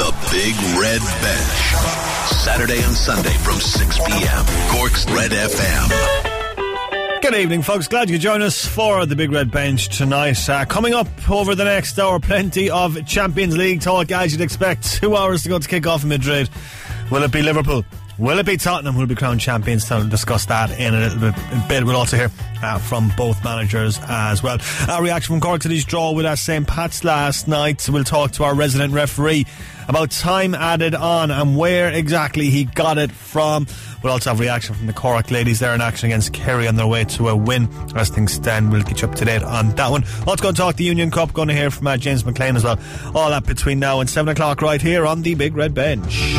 The Big Red Bench. Saturday and Sunday from 6 p.m. Cork's Red FM. Good evening, folks. Glad you could join us for the Big Red Bench tonight. Coming up over the next hour, plenty of Champions League talk, as you'd expect. 2 hours to go to kick off in Madrid. Will it be Liverpool? Will it be Tottenham who will be crowned champions? To discuss that in a little bit. We'll also hear from both managers as well. Our reaction from Cork to this draw with St. Pat's last night. We'll talk to our resident referee about time added on and where exactly he got it from. We'll also have reaction from the Cork ladies. They're in action against Kerry on their way to a win. As things stand, we'll get you up to date on that one. Let's go and talk the Union Cup. Going to hear from James McLean as well. All that between now and 7 o'clock right here on the Big Red Bench.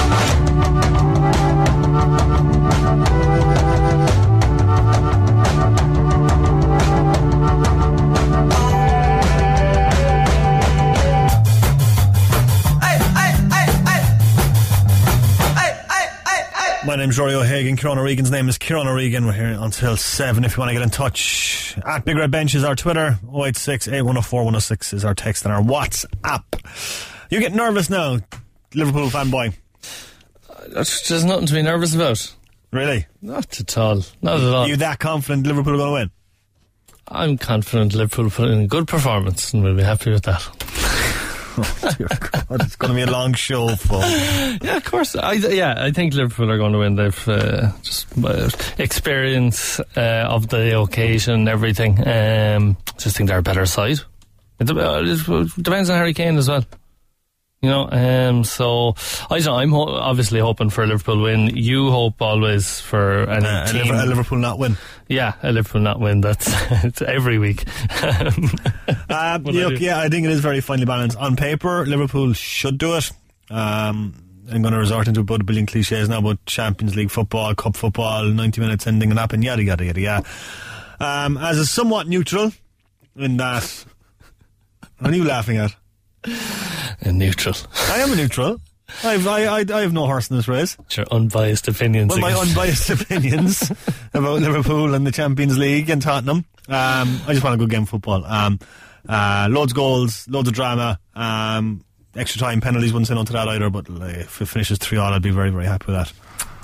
My name's Rory O'Hagan. Kieran O'Regan's name is Kieran O'Regan. We're here until 7 if you want to get in touch. At Big Red Bench is our Twitter. 086 8104 106 is our text and our WhatsApp. You get nervous now, Liverpool fanboy? There's nothing to be nervous about. Really? Not at all. Not at all. Are you that confident Liverpool are going to win? I'm confident Liverpool will put in a good performance and we'll be happy with that. Oh, dear God. It's going to be a long show, folks. Yeah, of course. I think Liverpool are going to win. They've just experience of the occasion and everything. Just think they're a better side. It depends on Harry Kane as well. You know, so I don't know, I'm obviously hoping for a Liverpool win. You hope always for a Liverpool not win. Yeah, a Liverpool not win. It's every week. I think it is very finely balanced. On paper, Liverpool should do it. I'm going to resort into about a billion cliches now about Champions League football, Cup football, 90 minutes ending and happen, yada yada yada yada. As a somewhat neutral in that, what are you laughing at? A neutral. I am a neutral. I have no horse in this race. It's your unbiased opinions. Well, my unbiased opinions about Liverpool and the Champions League and Tottenham. I just want a good game of football. Loads of goals, loads of drama. Extra time, penalties, wouldn't say no to that either, but if it finishes 3-3, I'd be very, very happy with that.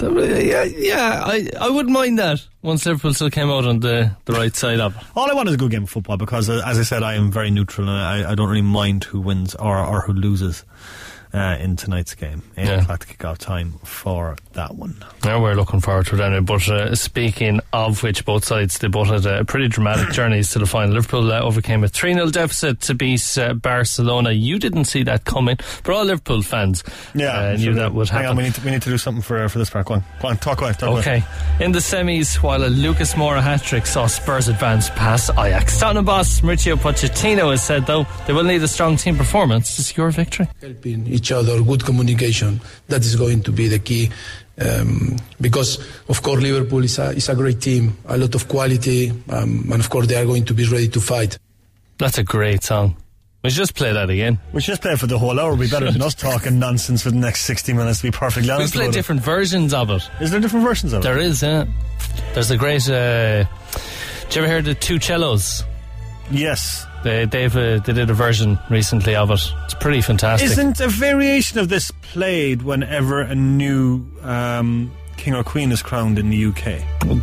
I wouldn't mind that once Liverpool still came out on the right side of it. All I want is a good game of football because, as I said, I am very neutral and I don't really mind who wins or who loses in tonight's game. 8 o'clock to kick off time for that one. Now we're looking forward to it anyway. But speaking of which, both sides, they both had pretty dramatic journeys to the final. Liverpool overcame a 3-0 deficit to beat Barcelona. You didn't see that coming, but all Liverpool fans knew that would happen. Hang on, we need to do something for this part. Go on, talk away. Okay. In the semis, while a Lucas Moura hat-trick saw Spurs advance past Ajax. Tottenham boss Mauricio Pochettino has said, though, they will need a strong team performance to secure victory. Helping each other, good communication, that is going to be the key. Because of course Liverpool is a great team, a lot of quality, and of course they are going to be ready to fight. That's a great song. We should just play that again. We should just play it for the whole hour. It'd be better than us talking nonsense for the next 60 minutes, to be perfectly honest. We play different versions of it. Is there different versions of it? There is, yeah. There's a great did you ever hear the Two Cellos? Yes. They did a version recently of it. It's pretty fantastic. Isn't a variation of this played whenever a new king or queen is crowned in the UK?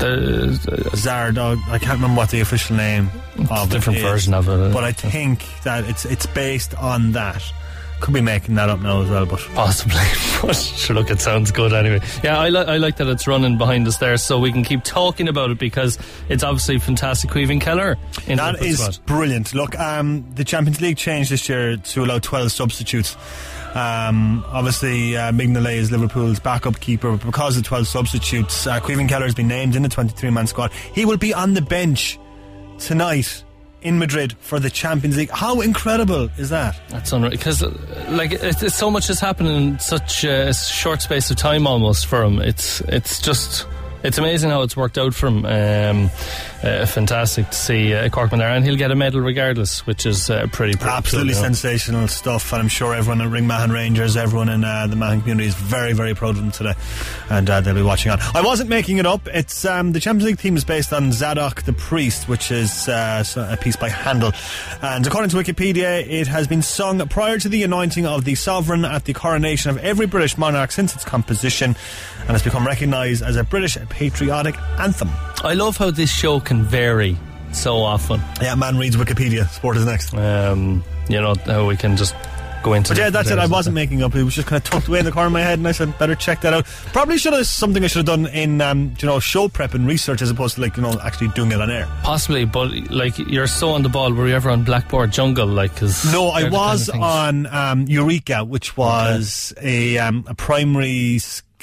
Zardog, I can't remember what the official name of it different is, version of it. But I think that it's based on that. Could be making that up now as well, but possibly. But sure, look, it sounds good anyway. Yeah, I like that it's running behind us there, so we can keep talking about it because it's obviously fantastic. Caoimhín Kelleher in that is squad. Brilliant. Look, the Champions League changed this year to allow 12 substitutes. Obviously, Mignolet is Liverpool's backup keeper, but because of 12 substitutes, Caoimhín Kelleher has been named in the 23-man squad. He will be on the bench tonight in Madrid for the Champions League. How incredible is that? That's unreal, because it's so much has happened in such a short space of time almost for him. It's amazing how it's worked out for him. fantastic to see Corkman there, and he'll get a medal regardless, which is pretty absolutely cool, sensational stuff. And I'm sure everyone at Ringmahon Rangers, everyone in the Mahon community is very, very proud of them today, and they'll be watching on. I wasn't making it up. It's the Champions League theme is based on Zadok the Priest, which is a piece by Handel, and according to Wikipedia, it has been sung prior to the anointing of the sovereign at the coronation of every British monarch since its composition, and has become recognised as a British patriotic anthem. I love how this show can vary so often. Yeah, man reads Wikipedia. Sport is next. You know how we can just go into. But yeah, that's it. I wasn't making up. It was just kind of tucked away in the corner of my head, and I said, better check that out. Probably something I should have done in show prep and research as opposed to actually doing it on air. Possibly, but you're so on the ball. Were you ever on Blackboard Jungle? No, I was on Eureka, which was a primary.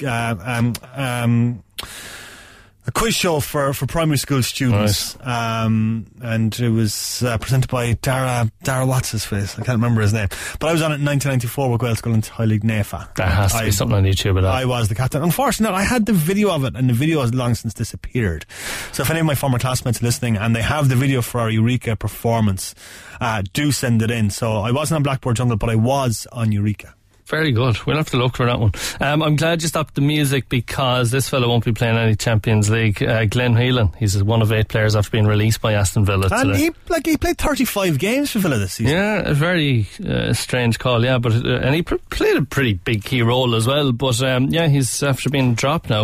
A quiz show for primary school students, and it was presented by Dara what's his face, I can't remember his name, but I was on it in 1994 with Gael School in Tylig Nefa. There has to be something on YouTube of that. I was the captain. Unfortunately, I had the video of it, and the video has long since disappeared. So if any of my former classmates are listening and they have the video for our Eureka performance, do send it in. So I wasn't on Blackboard Jungle, but I was on Eureka. Very good. We'll have to look for that one. I'm glad you stopped the music, because this fella won't be playing any Champions League. Glenn Whelan, he's one of 8 players after being released by Aston Villa today. And he played 35 games for Villa this season. Yeah, a very strange call, yeah, but and he played a pretty big key role as well, but he's after being dropped now,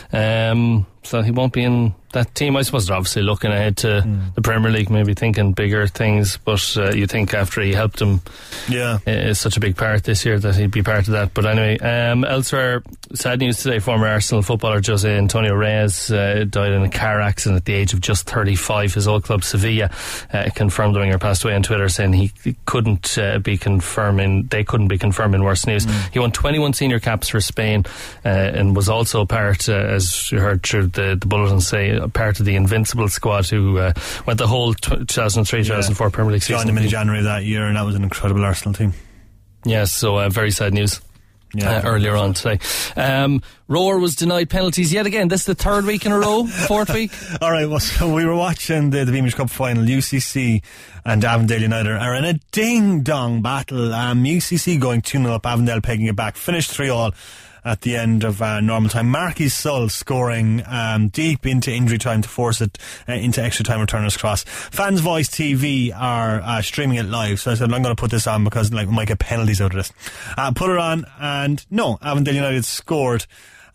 so he won't be in that team. I suppose they're obviously looking ahead to the Premier League, maybe thinking bigger things, but you think after he helped them is such a big part this year that he'd be part of that. But anyway, elsewhere, sad news today. Former Arsenal footballer Jose Antonio Reyes died in a car accident at the age of just 35. His old club Sevilla confirmed the winger passed away on Twitter, saying he couldn't be confirming worse news. He won 21 senior caps for Spain, and was also part, as you heard through the bulletin say, part of the Invincible squad who went the whole 2003-2004 Premier League season. Joined them in January of that year, and that was an incredible Arsenal team. Yes, so very sad news. Earlier on today. Roar was denied penalties yet again. This is the 3rd week in a row, 4th week. Alright, well, so we were watching the Beamish Cup final. UCC and Avondale United are in a ding-dong battle. UCC going 2-0 up, Avondale pegging it back. Finished 3-3 at the end of normal time. Marquis Sull scoring deep into injury time to force it into extra time returner's cross. Fans Voice TV are streaming it live, so I said I'm going to put this on because we might get penalties out of this. Put it on, and no, Avondale United scored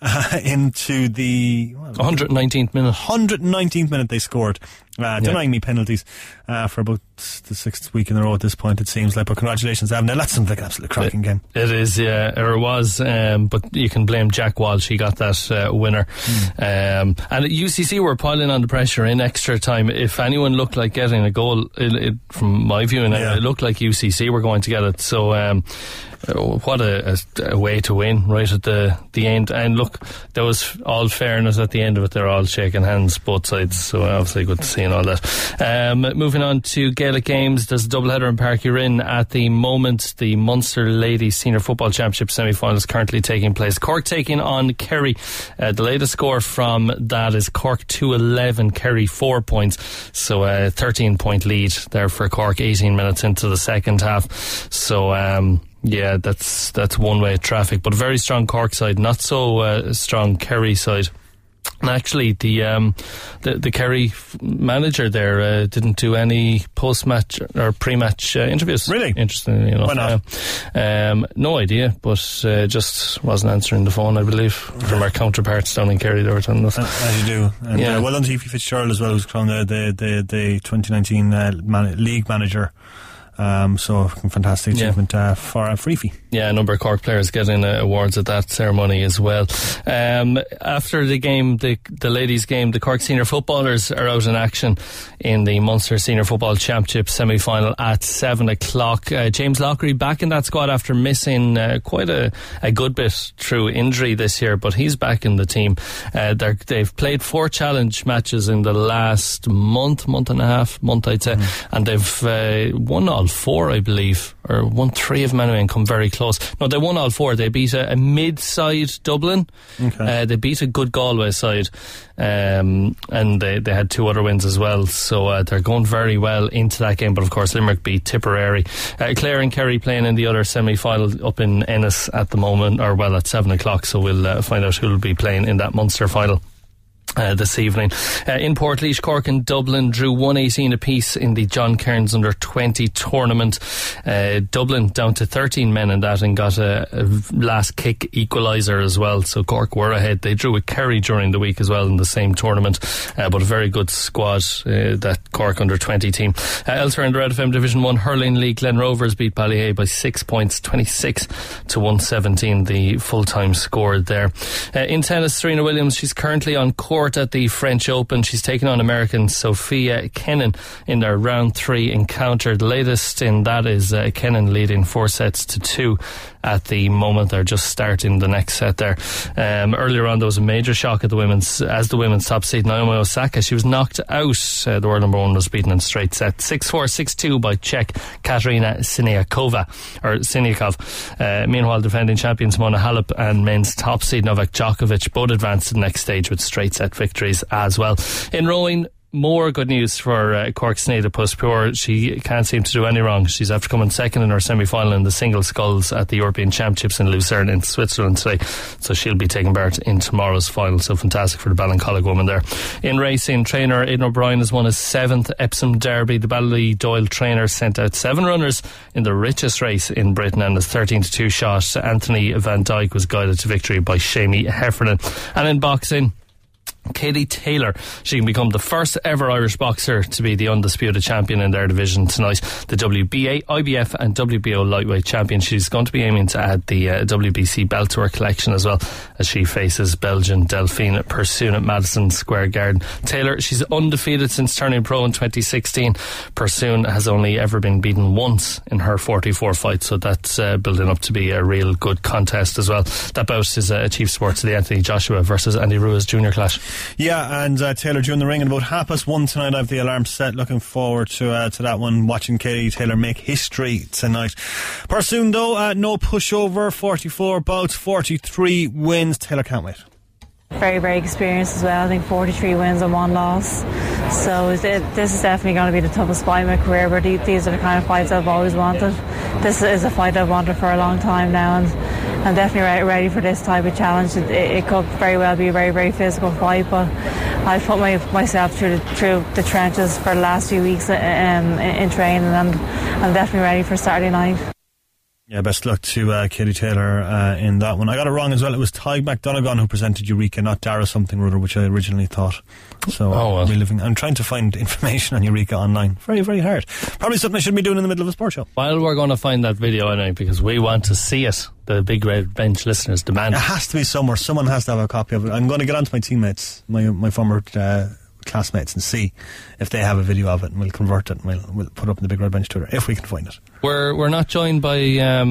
into the 119th minute. 119th minute they scored, denying me penalties for about the 6th week in a row at this point, it seems like. But congratulations, Avondale. That sounds like an absolute cracking game. It is, yeah, or it was, but you can blame Jack Walsh. He got that winner. And UCC were piling on the pressure in extra time. If anyone looked like getting a goal, from my view, it looked like UCC were going to get it. So what a way to win right at the end. And look, there was all fairness at the end of it. They're all shaking hands, both sides, so obviously good to see and all that. Moving on to Gaelic games, there's a doubleheader in Páirc Uí Rinn at the moment. The Munster Ladies Senior Football Championship semi-finals currently taking place. Cork taking on Kerry. The latest score from that is Cork 2-11, Kerry 4 points, so a 13-point lead there for Cork 18 minutes into the second half. So yeah, that's one-way traffic, but a very strong Cork side, not so strong Kerry side. And actually, the Kerry manager there didn't do any post-match or pre-match interviews. Really? Interestingly enough. Why not? No idea, but just wasn't answering the phone, I believe, from our counterparts down in Kerry. They were telling us. As you do. And well done to Aoife Fitzgerald as well, who's crowned the 2019 league manager. So fantastic achievement for Aoife. Yeah, a number of Cork players getting awards at that ceremony as well. After the game, the ladies' game, the Cork senior footballers are out in action in the Munster Senior Football Championship semi-final at 7 o'clock. James Lockery back in that squad after missing quite a good bit through injury this year, but he's back in the team. They've played 4 challenge matches in the last month and a half, I'd say, and they've won all all 4, I believe, or won 3 of them anyway and come very close. No, they won all 4. They beat a mid-side Dublin. Okay. They beat a good Galway side, and they had 2 other wins as well. So they're going very well into that game. But of course, Limerick beat Tipperary. Clare and Kerry playing in the other semi-final up in Ennis at the moment, or well, at 7 o'clock. So we'll find out who will be playing in that Munster final this evening. In Portlaoise, Cork and Dublin drew 1-18 apiece in the John Cairns under 20 tournament. Dublin down to 13 men in that and got a last kick equaliser as well, so Cork were ahead. They drew with Kerry during the week as well in the same tournament, but a very good squad, that Cork under 20 team. Elsewhere in the Red FM Division 1 Hurling League, Glen Rovers beat Ballyhay by 6 points, 26 to 117 the full-time score there. In tennis, Serena Williams, she's currently on court at the French Open. She's taken on American Sophia Kenin in their round 3 encounter. The latest in that is Kenin leading 4-2 at the moment. They're just starting the next set there. Earlier on, there was a major shock at the women's top seed Naomi Osaka. She was knocked out. The world number 1 was beaten in straight set 6-4, 6-2 by Czech Katerina Siniakova. Meanwhile, defending champions Mona Halep and men's top seed Novak Djokovic both advanced to the next stage with straight set victories as well. In rowing, more good news for Cork's Sneada Puspure. She can't seem to do any wrong. She's after coming second in her semi-final in the single sculls at the European Championships in Lucerne in Switzerland today, so she'll be taking part in tomorrow's final. So fantastic for the Ballincollig woman there. In racing, trainer Aidan O'Brien has won his 7th Epsom Derby. The Ballydoyle trainer sent out 7 runners in the richest race in Britain, and his 13-2 shot Anthony Van Dyke was guided to victory by Shamie Heffernan. And in boxing, Katie Taylor, she can become the first ever Irish boxer to be the undisputed champion in their division tonight. The WBA, IBF and WBO lightweight champion. She's going to be aiming to add the WBC belt to her collection as well, as she faces Belgian Delphine Persoon at Madison Square Garden. Taylor, she's undefeated since turning pro in 2016. Persoon has only ever been beaten once in her 44 fights, so that's building up to be a real good contest as well. That bout is Chief Sports of the Anthony Joshua versus Andy Ruiz Jr. clash. Yeah, and Taylor during the ring at about 1:30 tonight. I have the alarm set. Looking forward to that one. Watching Katie Taylor make history tonight. Persoon though, no pushover. 44 bouts, 43 wins. Taylor can't wait. Very, very experienced as well. I think 43 wins and 1 loss. So this is definitely going to be the toughest fight in my career, but these are the kind of fights I've always wanted. This is a fight I've wanted for a long time now, and I'm definitely ready for this type of challenge. It could very well be a very, very physical fight, but I've put myself through the trenches for the last few weeks in training, and I'm definitely ready for Saturday night. Yeah, best luck to Katie Taylor in that one. I got it wrong as well. It was Tig McDonegan who presented Eureka, not Dara something or other, which I originally thought. So I'm trying to find information on Eureka online. Very, very hard. Probably something I shouldn't be doing in the middle of a sport show. Well, we're going to find that video anyway, because we want to see it. The Big Red Bench listeners demand it. It has to be somewhere. Someone has to have a copy of it. I'm going to get on to my teammates, my former classmates, and see if they have a video of it, and we'll convert it and we'll put it up in the Big Red Bench Twitter if we can find it. We're not joined by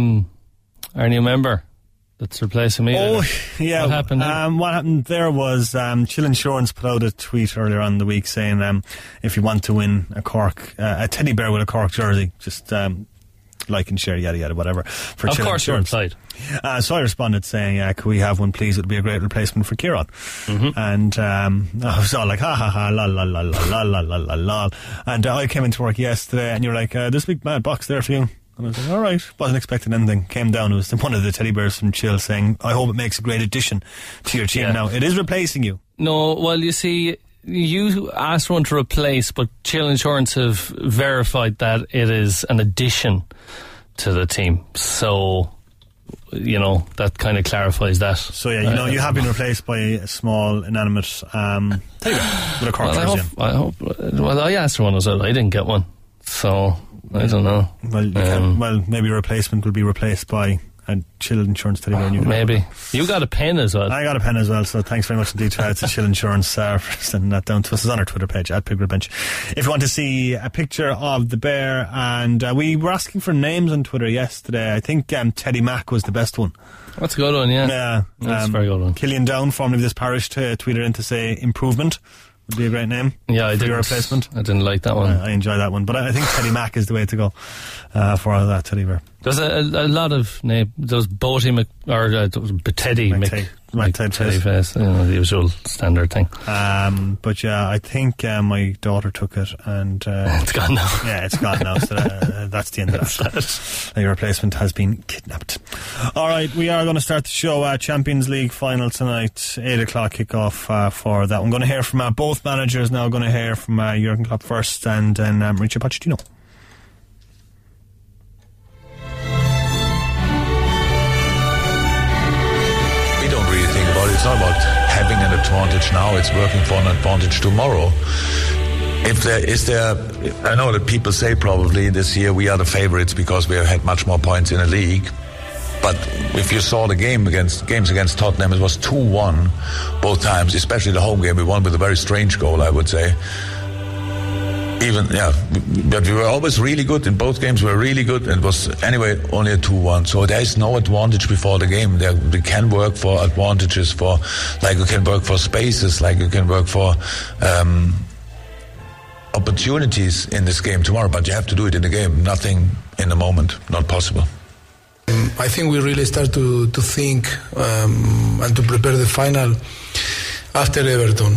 our new member that's replacing me. Oh, yeah. What happened? What happened there was Chill Insurance put out a tweet earlier on in the week saying if you want to win a teddy bear with a Cork jersey, just like and share, yada yada, whatever. For of Chill course, Insurance. you're inside. So I responded saying, could we have one please? It would be a great replacement for Kieran. And I was all like, ha ha ha, la la la la la la la la. And I came into work yesterday, and you were like, this big mad box there for you. And I was like, alright, wasn't expecting anything. Came down, it was one of the teddy bears from Chill saying, I hope it makes a great addition to your team. Now, it is replacing you. No, well, you see, you asked one to replace, but Chill Insurance have verified that it is an addition to the team. So, that kind of clarifies that. So, yeah, you have been replaced by a small, inanimate teddy bear with a Cork jersey. I hope. Well, I asked for one as well. I didn't get one. So, I don't know. Well, maybe a replacement will be replaced by a Chill Insurance teddy bear. Maybe. You got a pen as well. I got a pen as well, so thanks very much indeed to Chill Insurance for sending that down to us. It's on our Twitter page, at Big Red Bench. If you want to see a picture of the bear, and we were asking for names on Twitter yesterday. I think Teddy Mac was the best one. That's a good one, yeah. Yeah. That's a very good one. Killian Down, formerly of this parish, tweeted in to say improvement, would be a great name. Yeah, for your replacement. I didn't like that one. I enjoy that one, but I think Teddy Mack is the way to go for all of that. Teddy Bear. There's a lot of name. There's Teddy Face, the usual standard thing. But yeah, I think my daughter took it, and it's gone now. Yeah, it's gone now. So that's the end of that. Your replacement has been kidnapped. All right, we are going to start the show. Champions League final tonight, 8:00 kickoff for that. I'm going to hear from both managers now. Going to hear from Jurgen Klopp first, and then Mauricio Pochettino. It's not about having an advantage now, it's working for an advantage tomorrow. I know that people say probably this year we are the favourites because we have had much more points in the league. But if you saw the games against Tottenham, it was 2-1 both times, especially the home game. We won with a very strange goal, I would say. But we were always really good. In both games we were really good, and it was anyway only a 2-1. So there is no advantage before the game. We can work for advantages, like you can work for spaces, like you can work for opportunities in this game tomorrow, but you have to do it in the game. Nothing in the moment, not possible. I think we really start to think and to prepare the final after Everton.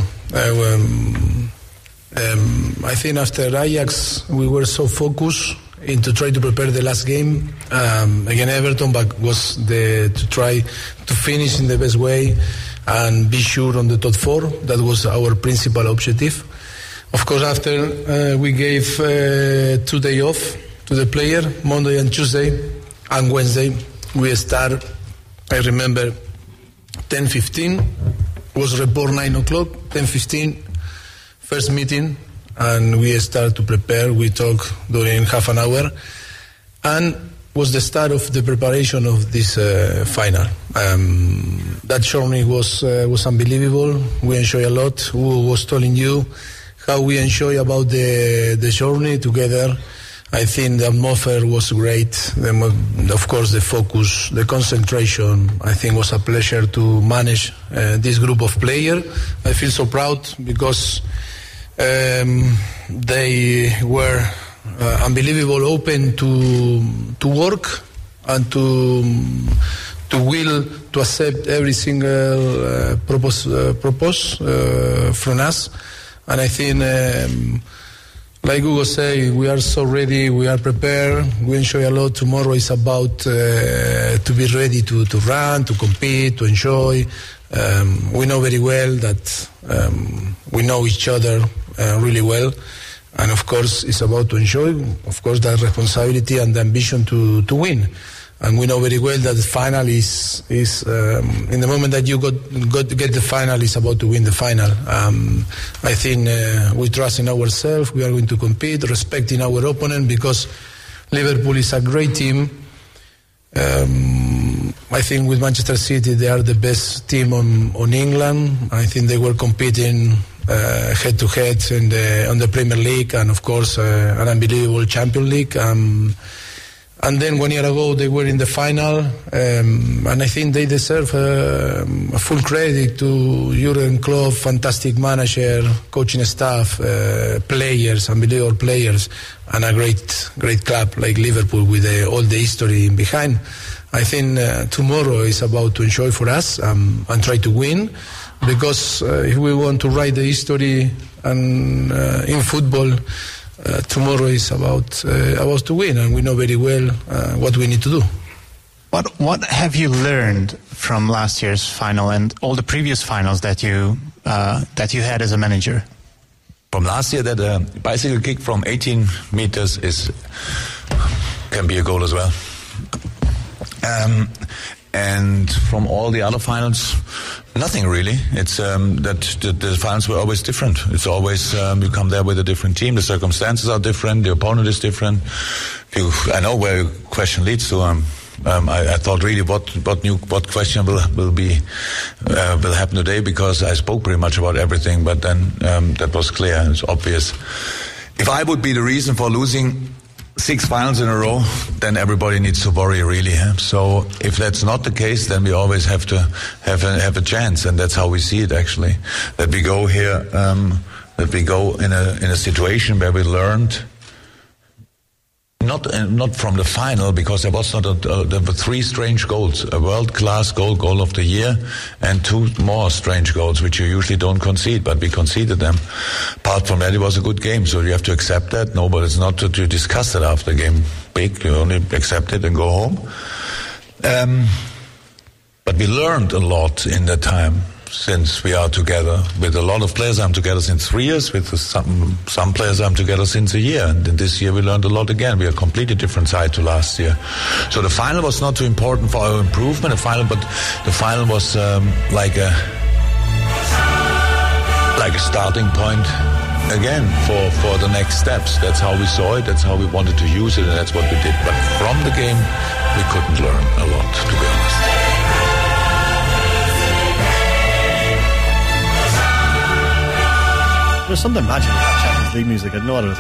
I think after Ajax we were so focused to try to prepare the last game against Everton, but was to try to finish in the best way and be sure on the top four. That was our principal objective. Of course, after we gave 2 days off to the player, Monday and Tuesday, and Wednesday we start. I remember 10:15 was report 9:00, 10:15. First meeting, and we start to prepare. We talk during half an hour, and was the start of the preparation of this final. That journey was unbelievable. We enjoy a lot. Who was telling you how we enjoy about the journey together? I think the atmosphere was great. Of course, the focus, the concentration. I think was a pleasure to manage this group of players. I feel so proud because they were unbelievable, open to work and to will to accept every single propose from us. And I think, like Hugo say, we are so ready, we are prepared, we enjoy a lot. Tomorrow is about to be ready to run, to compete, to enjoy. We know very well that we know each other really well, and of course it's about to enjoy, of course, that responsibility and the ambition to win. And we know very well that the final is in the moment that you get the final, is about to win the final. I think we trust in ourselves. We are going to compete, respecting our opponent, because Liverpool is a great team. I think with Manchester City they are the best team on England. I think they were competing head to head on the Premier League, and of course an unbelievable Champions League. And then 1 year ago they were in the final, and I think they deserve a full credit to Jurgen Klopp, fantastic manager, coaching staff, players, unbelievable players, and a great club like Liverpool with all the history behind. I think tomorrow is about to enjoy for us and try to win, because if we want to write the history and in football, tomorrow is about to win, and we know very well what we need to do. What have you learned from last year's final and all the previous finals that you had as a manager? From last year, that a bicycle kick from 18 meters can be a goal as well. And from all the other finals, nothing really. It's that the finals were always different. It's always you come there with a different team. The circumstances are different. The opponent is different. I know where your question leads to. I thought really what question will happen today, because I spoke pretty much about everything. But then that was clear and it's obvious. If I would be the reason for losing 6 finals in a row, then everybody needs to worry, really. So if that's not the case, then we always have to have a chance, and that's how we see it, actually. That we go here that we go in a situation where we learned. Not from the final, because there were 3 strange goals: a world-class goal of the year, and 2 more strange goals, which you usually don't concede, but we conceded them. Apart from that, it was a good game, so you have to accept that. No, but it's not to discuss it after the game. Big, you only accept it and go home. But we learned a lot in that time. Since we are together with a lot of players, I'm together since 3 years. With some players, I'm together since a year. And this year, we learned a lot again. We are a completely different side to last year. So the final was not too important for our improvement. But the final was like a starting point again for the next steps. That's how we saw it. That's how we wanted to use it, and that's what we did. But from the game, we couldn't learn a lot, to be honest. There's something magic with that Champions League music. I don't know what it is.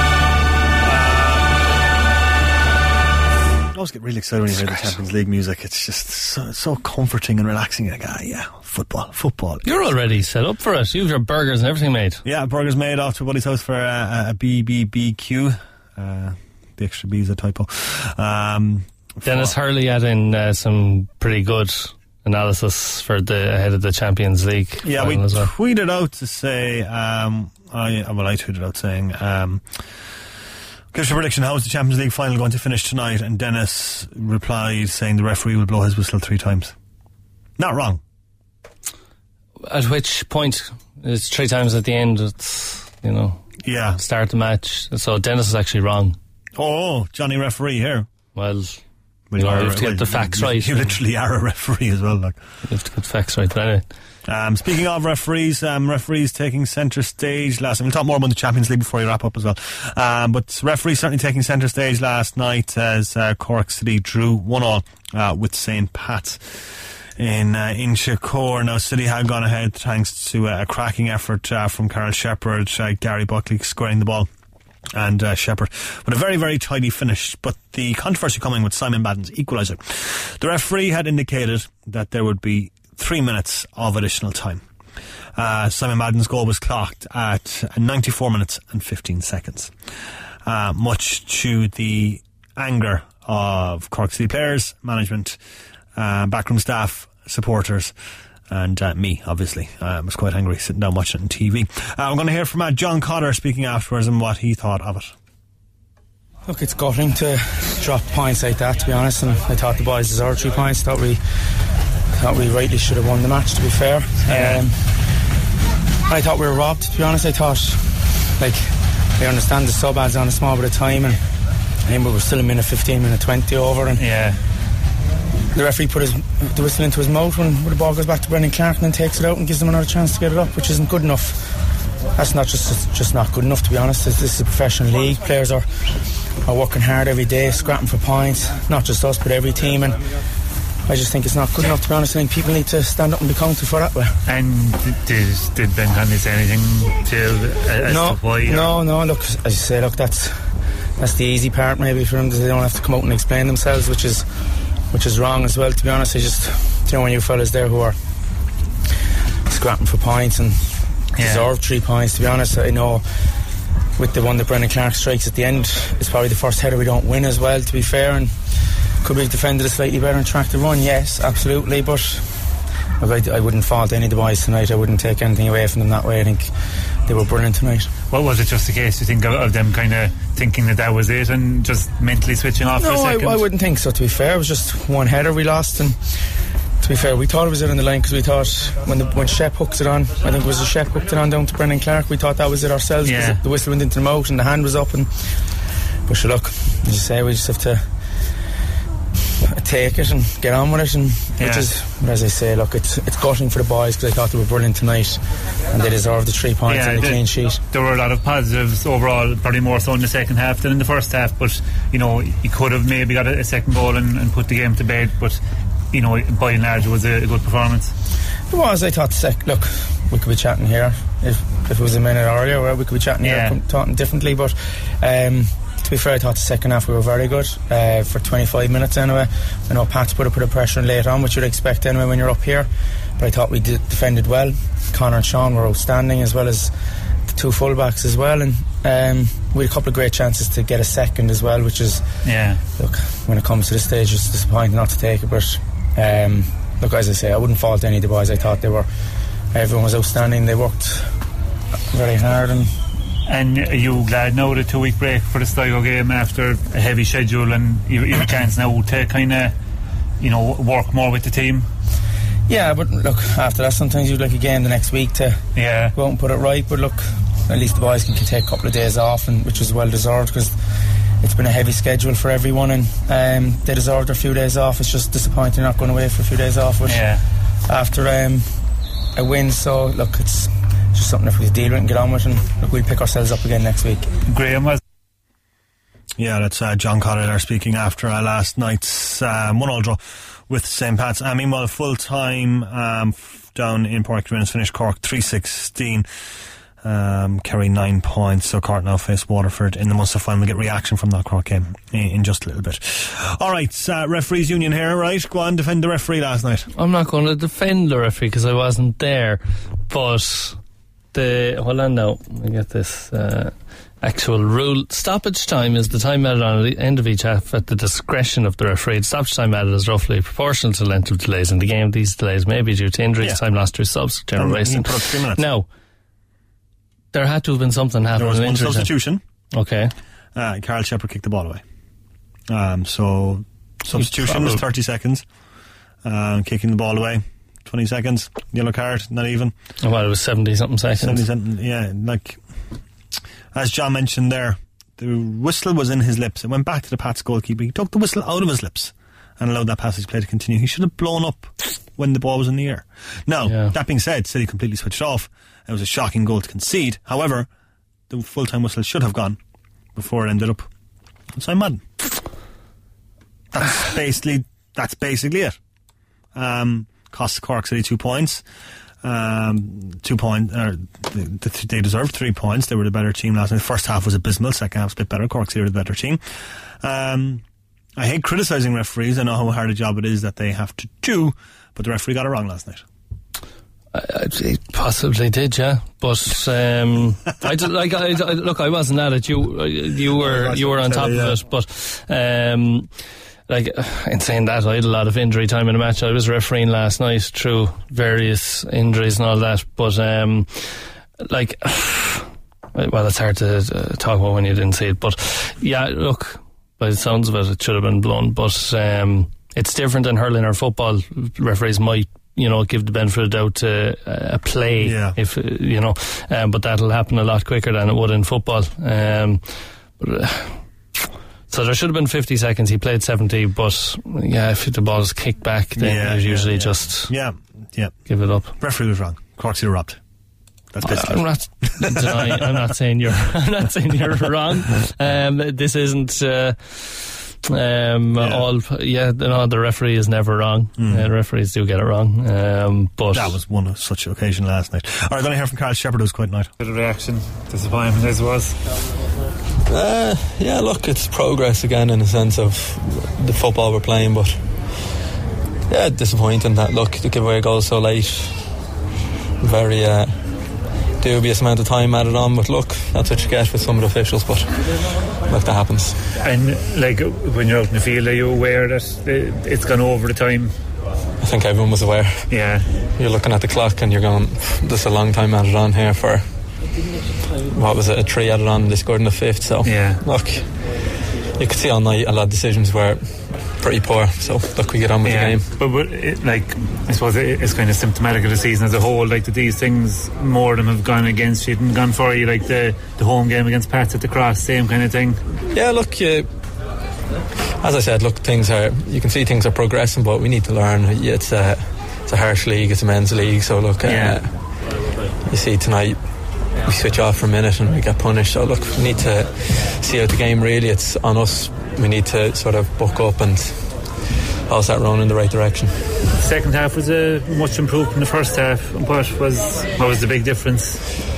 I always get really excited when you hear the Champions League music. It's just so comforting and relaxing. Like, yeah, football. You're already set up for it. You've your burgers and everything made. Yeah, burgers made off to Buddy's house for a BBBQ. The extra B is a typo. Dennis Hurley had in some pretty good analysis for ahead of the Champions League. Yeah, we tweeted out to say, I tweeted out saying, give us your prediction, how is the Champions League final going to finish tonight? And Dennis replied saying the referee will blow his whistle 3 times. Not wrong. At which point, it's 3 times at the end, it's, yeah, start the match. So Dennis is actually wrong. Oh, Johnny referee here. Well, you have to get the facts right. You literally are a referee as well. You have to get the facts right, but anyway. Speaking of referees, referees taking centre stage last night. We'll talk more about the Champions League before we wrap up as well. But referees certainly taking centre stage last night as Cork City drew 1-1 with St. Pat's in Inchicore. Now, City had gone ahead thanks to a cracking effort from Carl Shepherd, Gary Buckley squaring the ball, and Shepherd with a very, very tidy finish. But the controversy coming with Simon Madden's equaliser. The referee had indicated that there would be 3 minutes of additional time. Simon Madden's goal was clocked at 94 minutes and 15 seconds. Much to the anger of Cork City players, management, backroom staff, supporters, and me, obviously. I was quite angry sitting down watching it on TV. I'm going to hear from John Cotter speaking afterwards and what he thought of it. Look, it's gutting to drop points like that, to be honest, and I thought the boys deserved 3 points. Thought we rightly should have won the match, to be fair. I thought we were robbed, to be honest. I thought, I understand the sub adds on a small bit of time, and we were still a minute 15, minute 20 over, and the referee put the whistle into his mouth when the ball goes back to Brendan Clark and then takes it out and gives him another chance to get it up, which isn't good enough. That's not just not good enough, to be honest. This is a professional league. Players are working hard every day, scrapping for points, not just us but every team, and I just think it's not good enough, to be honest. I think people need to stand up and be counted for that way. And did Ben Conley say anything to why? No, look, as you say, that's the easy part maybe for them, that they don't have to come out and explain themselves, which is wrong as well, to be honest. I just, when you fellas there who are scrapping for points and deserve 3 points, to be honest, I know with the one that Brendan Clark strikes at the end, it's probably the first header we don't win as well, to be fair, and could we have defended it slightly better and tracked the run? Yes, absolutely, but I wouldn't fault any of the boys tonight. I wouldn't take anything away from them that way. I think they were brilliant tonight. What was it, just a case, you think, of them kind of thinking that was it and just mentally switching off for a second? No, I wouldn't think so, to be fair. It was just one header we lost, and to be fair, we thought it was it on the line, because we thought when Shep hooks it on, I think it was Shep hooked it on down to Brendan Clark, we thought that was it ourselves, because the whistle went into the mouth and the hand was up, but sure, look, as you say, we just have to take it and get on with it, and which is, as I say, look, it's gutting for the boys, because I thought they were brilliant tonight and they deserved the 3 points and a clean sheet. There were a lot of positives overall, probably more so in the second half than in the first half, but you could have maybe got a second goal and put the game to bed, but by and large it was a good performance. It was. I thought look, we could be chatting here if it was a minute earlier, we could be chatting here talking differently, but to be fair, I thought the second half we were very good for 25 minutes anyway. I know Pat's put a bit of pressure on late on, which you'd expect anyway when you're up here, but I thought we defended well. Conor and Sean were outstanding, as well as two full-backs as well, and we had a couple of great chances to get a second as well, which is, look, when it comes to this stage, it's disappointing not to take it, but look, as I say, I wouldn't fault any of the boys. I thought everyone was outstanding. They worked very hard. And are you glad now the 2 week break for the Sligo game after a heavy schedule, and you have a chance now to kind of work more with the team? Yeah, but look, after that sometimes you'd like a game the next week to go out and put it right, but look, at least the boys can take a couple of days off, and which is well deserved, because it's been a heavy schedule for everyone, and they deserved their few days off. It's just disappointing not going away for a few days off after a win. So look, it's just something that we deal with and get on with, and look, we'll pick ourselves up again next week. Graham was. Yeah, that's John Cotter there speaking after last night's 1-1 draw with St. Pat's. Meanwhile, full time down in Páirc Uí Rinn finished Cork 3-16. Kerry 9 points, so Cork now face Waterford in the Munster final. We'll get reaction from that Cork game in just a little bit. Alright, referees union here, right? Go on, defend the referee last night. I'm not going to defend the referee because I wasn't there, but hold on now, let me get this actual rule. Stoppage time is the time added on the end of each half at the discretion of the referee. Stoppage time added is roughly proportional to the length of delays in the game. These delays may be due to injuries, time lost through subs, general racing. Now, there had to have been something happening. There was one substitution. Okay. Carl Shepherd kicked the ball away. So substitution was 30 seconds. Kicking the ball away, 20 seconds. Yellow card, not even. Well, it was 70-something seconds. 70-something, yeah. Like, as John mentioned there, the whistle was in his lips. It went back to the Pats goalkeeper. He took the whistle out of his lips and allowed that passage play to continue. He should have blown up when the ball was in the air. Now, that being said, City completely switched off. It was a shocking goal to concede. However, the full-time whistle should have gone before it ended up outside Madden. That's basically it. Cost Cork City 2 points. 2 points. They deserved 3 points. They were the better team last night. The first half was abysmal. Second half was a bit better. Cork City were the better team. I hate criticising referees. I know how hard a job it is that they have to do, but the referee got it wrong last night. It possibly did, yeah. But look, I wasn't at it. You were on top of it. But in saying that, I had a lot of injury time in a match. I was refereeing last night through various injuries and all that. But well, it's hard to talk about when you didn't see it. But yeah, look, by the sounds of it should have been blown. But it's different than hurling or football. Referees might, give the benefit of the doubt to a play, if but that'll happen a lot quicker than it would in football. So there should have been 50 seconds. He played 70, but if the ball's kicked back, then you usually just give it up. Referee was wrong. Cork City robbed. That's basically I'm not denying. I'm not saying you're wrong. This isn't. The referee is never wrong. The referees do get it wrong, but that was one of such occasion last night. Alright, then I hear from Carl Shepherd, who's quite nice. Bit of reaction, disappointment as it was. Look, it's progress again in the sense of the football we're playing, but disappointing that the giveaway goal so late. Very dubious amount of time added on, but look, that's what you get with some of the officials, but that happens. And when you're out in the field, are you aware that it's gone over the time? I think everyone was aware. Yeah. You're looking at the clock and you're going, there's a long time added on here for, what was it, a 3 added on, they scored in the 5th, so look, you could see all night a lot of decisions were pretty poor, so look, we get on with the game. But I suppose it's kind of symptomatic of the season as a whole, that these things, more of them have gone against you and gone for you, like the home game against Pats at the Cross, same kind of thing. Yeah, look, as I said, you can see things are progressing, but we need to learn. It's a harsh league, it's a men's league, so look, you see tonight we switch off for a minute and we get punished, so look, we need to see out the game. Really, it's on us. We need to sort of buck up and all start rolling in the right direction. The second half was much improved from the first half. What was the big difference?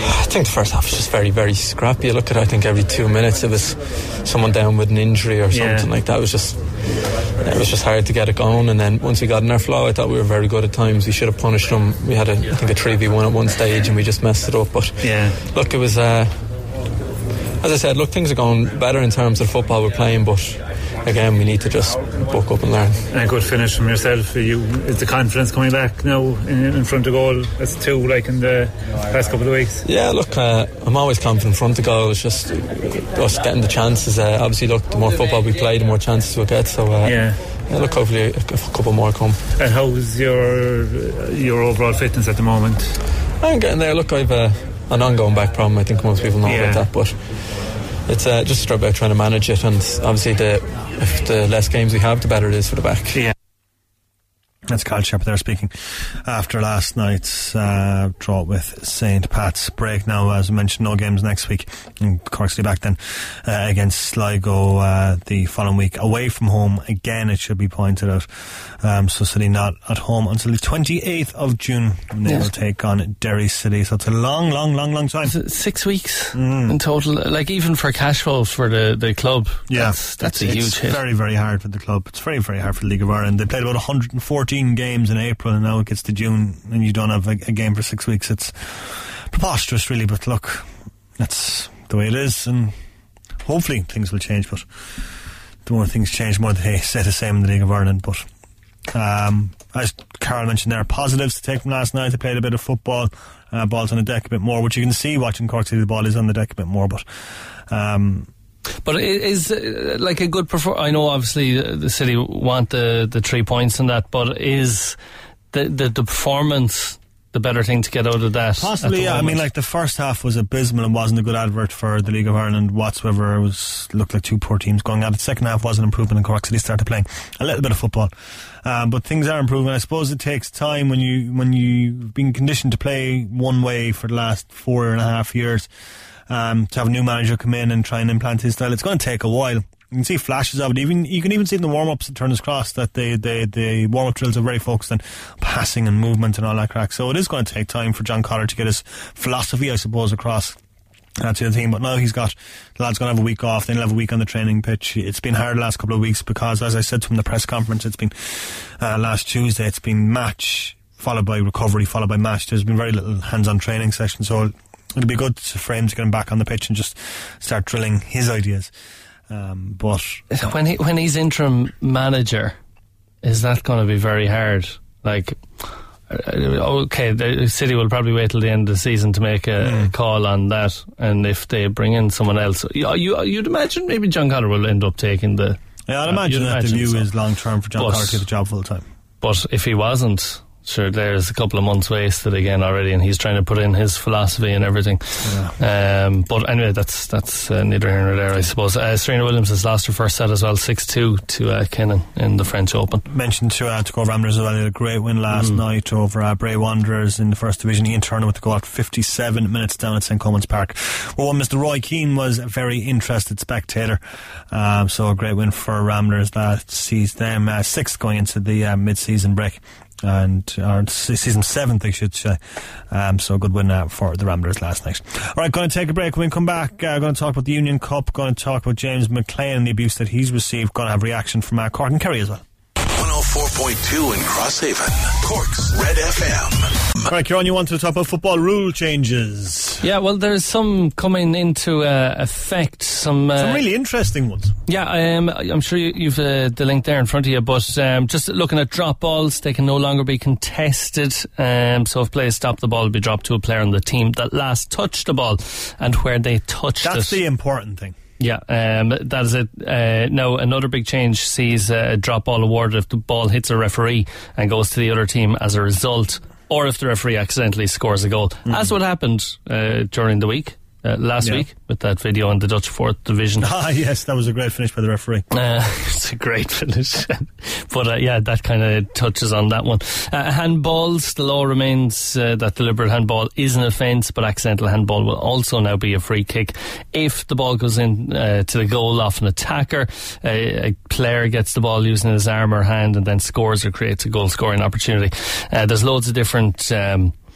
I think the first half was just very, very scrappy. You look at it, I think every 2 minutes it was someone down with an injury or something like that. It was just hard to get it going. And then once we got in our flow, I thought we were very good at times. We should have punished them. We had I think a 3v1 at one stage and we just messed it up. But look, it was as I said, look, things are going better in terms of the football we're playing, but again, we need to just buck up and learn. And a good finish from yourself. Is the confidence coming back now in front of goal? That's two, like in the past couple of weeks. Yeah, look, I'm always confident in front of goal. It's just us getting the chances. Obviously, look, the more football we play, the more chances we'll get. So, look, hopefully a couple more come. And how's your overall fitness at the moment? I'm getting there. Look, I've an ongoing back problem. I think most people know about that, but it's just about trying to manage it, and obviously if the less games we have, the better it is for the back. Yeah. That's Kyle Shepherd there speaking after last night's draw with St. Pat's. Break now, as I mentioned, no games next week. And Cork City back then against Sligo the following week. Away from home again, it should be pointed out. So City not at home until the 28th of June when they will take on Derry City. So it's a long time. 6 weeks in total. Like, even for cash flow for the club, that's a huge hit. It's very, very hard for the club. It's very, very hard for the League of Ireland. They played about 114 games in April, and now it gets to June and you don't have a game for 6 weeks. It's preposterous, really, but look, that's the way it is, and hopefully things will change. But the more things change, the more they stay the same in the League of Ireland. But as Carol mentioned, there are positives to take from last night. They played a bit of football, ball's on the deck a bit more, which you can see watching Cork City. The ball is on the deck a bit more, but it is like a good performance. I know obviously the City want the 3 points in that, but is the performance the better thing to get out of that? Possibly, yeah. I mean, like, the first half was abysmal and wasn't a good advert for the League of Ireland whatsoever. It looked like two poor teams going at it. The second half was an improvement, and Cork City started playing a little bit of football. But things are improving. I suppose it takes time when you've been conditioned to play one way for the last 4.5 years. To have a new manager come in and try and implant his style, it's going to take a while. You can see flashes of it. You can even see in the warm-ups at Turner's Cross that the warm-up drills are very focused on passing and movement and all that crack. So it is going to take time for John Collard to get his philosophy, I suppose, across to the team. But now the lad's going to have a week off, then he'll have a week on the training pitch. It's been hard the last couple of weeks because, as I said to him in the press conference, it's been last Tuesday, it's been match followed by recovery followed by match. There's been very little hands-on training sessions, so it'll be good for him to get him back on the pitch and just start drilling his ideas. But when he's interim manager, is that going to be very hard? Like, okay, the City will probably wait till the end of the season to make a call on that, and if they bring in someone else, you'd imagine maybe John Collard will end up taking the. Yeah, I'd imagine that the view is long term for John Collard to get the job full time. But if he wasn't, sure, there's a couple of months wasted again already, and he's trying to put in his philosophy and everything. But anyway, that's neither here nor there, I suppose. Serena Williams has lost her first set as well, 6-2 to Kenin in the French Open. Mentioned to go Ramblers as well. He had a great win last night over Bray Wanderers in the First Division. Ian Turner with the goal after 57 minutes down at St. Coleman's Park. Well, Mr. Roy Keane was a very interested spectator. So a great win for Ramblers that sees them sixth going into the mid-season break. Or season 7th, I should say. So a good win for the Ramblers last night. Alright, going to take a break. When we come back, going to talk about the Union Cup, going to talk about James McLean and the abuse that he's received, going to have reaction from Cork and Kerry as well. 104.2 in Crosshaven, Cork's Red FM. Right, Kieran, you want to talk about football rule changes? Yeah, well, there's some coming into effect. Some really interesting ones. Yeah, I'm sure you've the link there in front of you, but just looking at drop balls, they can no longer be contested. So if players stop the ball, it'll be dropped to a player on the team that last touched the ball and where they touched it. That's the important thing. Yeah, that is it. Now, another big change sees a drop ball awarded if the ball hits a referee and goes to the other team as a result, or if the referee accidentally scores a goal. As what happened during the week, last week, with that video in the Dutch 4th Division. Yes, that was a great finish by the referee. It's a great finish. But that kind of touches on that one. Handballs, the law remains that deliberate handball is an offence, but accidental handball will also now be a free kick. If the ball goes in to the goal off an attacker, a player gets the ball using his arm or hand and then scores or creates a goal scoring opportunity. There's loads of different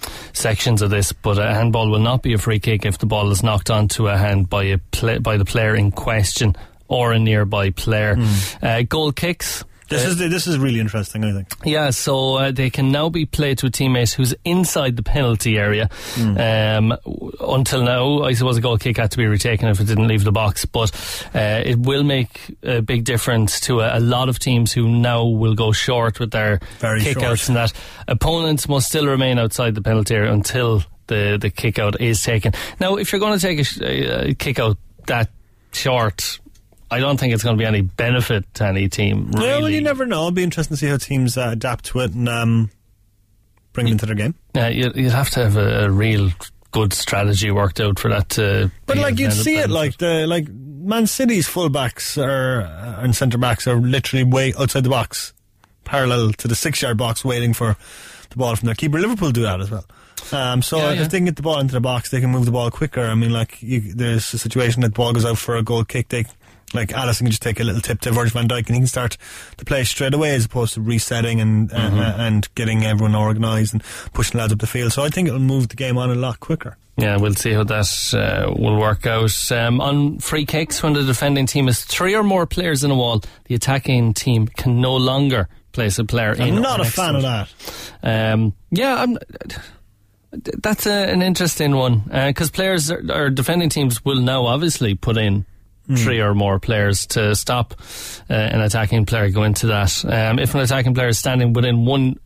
sections of this, but a handball will not be a free kick if the ball is knocked onto a hand by the player in question or a nearby player. Goal kicks. This is really interesting, I think. Yeah, so they can now be played to a teammate who's inside the penalty area. Until now, I suppose a goal kick had to be retaken if it didn't leave the box, but it will make a big difference to a lot of teams who now will go short with their kick-outs, and that opponents must still remain outside the penalty area until the kick-out is taken. Now, if you're going to take a kick-out that short, I don't think it's going to be any benefit to any team, really. Yeah, well, you never know. It'll be interesting to see how teams adapt to it and bring it into their game. Yeah, you'd have to have a real good strategy worked out for that to... But like, you'd see it, like Man City's full-backs and centre-backs are literally way outside the box, parallel to the 6-yard box, waiting for the ball from their keeper. Liverpool do that as well. If they can get the ball into the box, they can move the ball quicker. I mean, like, there's a situation that the ball goes out for a goal kick, like Alisson can just take a little tip to Virgil van Dijk and he can start the play straight away, as opposed to resetting and getting everyone organised and pushing lads up the field. So I think it'll move the game on a lot quicker. Yeah, we'll see how that will work out. On free kicks, when the defending team has 3 or more players in a wall, the attacking team can no longer place a player in. I'm not a fan of that. That's an interesting one, because players or defending teams will now obviously put in 3 or more players to stop an attacking player going to that. If an attacking player is standing within 1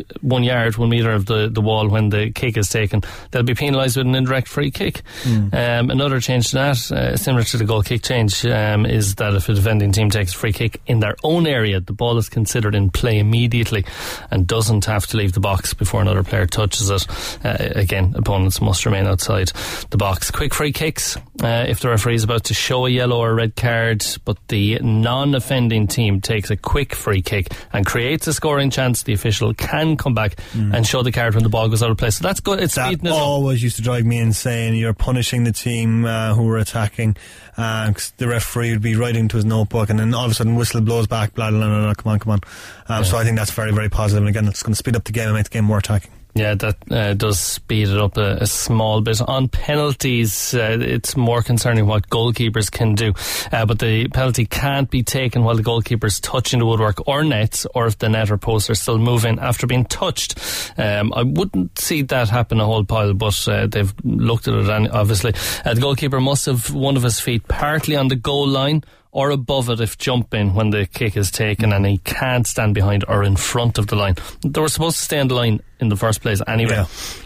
metre of the wall when the kick is taken, they'll be penalised with an indirect free kick. Another change to that, similar to the goal kick change, is that if a defending team takes a free kick in their own area, the ball is considered in play immediately and doesn't have to leave the box before another player touches it. Again, opponents must remain outside the box. Quick free kicks, if the referee is about to show a yellow or a red card, but the non-offending team takes a quick free kick and creates a scoring chance, the official can come back and show the card when the ball goes out of play. So that's good. It's that always used to drive me insane. You're punishing the team who were attacking. Cause the referee would be writing to his notebook, and then all of a sudden whistle blows back. Blah blah blah. Come on. So I think that's very, very positive. And again, it's going to speed up the game and make the game more attacking. Yeah, that does speed it up a small bit. On penalties, it's more concerning what goalkeepers can do. But the penalty can't be taken while the goalkeeper's touching the woodwork or nets, or if the net or post are still moving after being touched. I wouldn't see that happen a whole pile, but they've looked at it, and obviously the goalkeeper must have one of his feet partly on the goal line or above it if jumping when the kick is taken, and he can't stand behind or in front of the line. They were supposed to stay on the line in the first place anyway.